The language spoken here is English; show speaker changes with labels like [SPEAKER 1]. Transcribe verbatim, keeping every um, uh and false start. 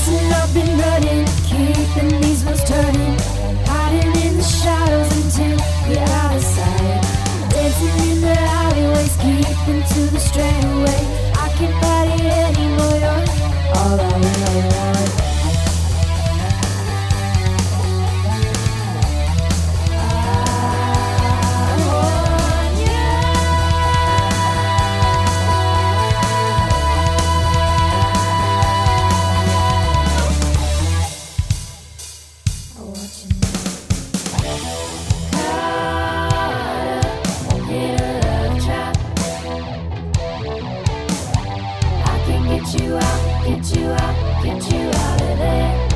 [SPEAKER 1] Listen, I've been running, keeping these wheels turning, hiding in the shadows until we're out of sight. Dancing in the alleyways, keeping to the straightaway. I can't fight it anymore, you're all I really want. Get you out, get you out, get you out of there.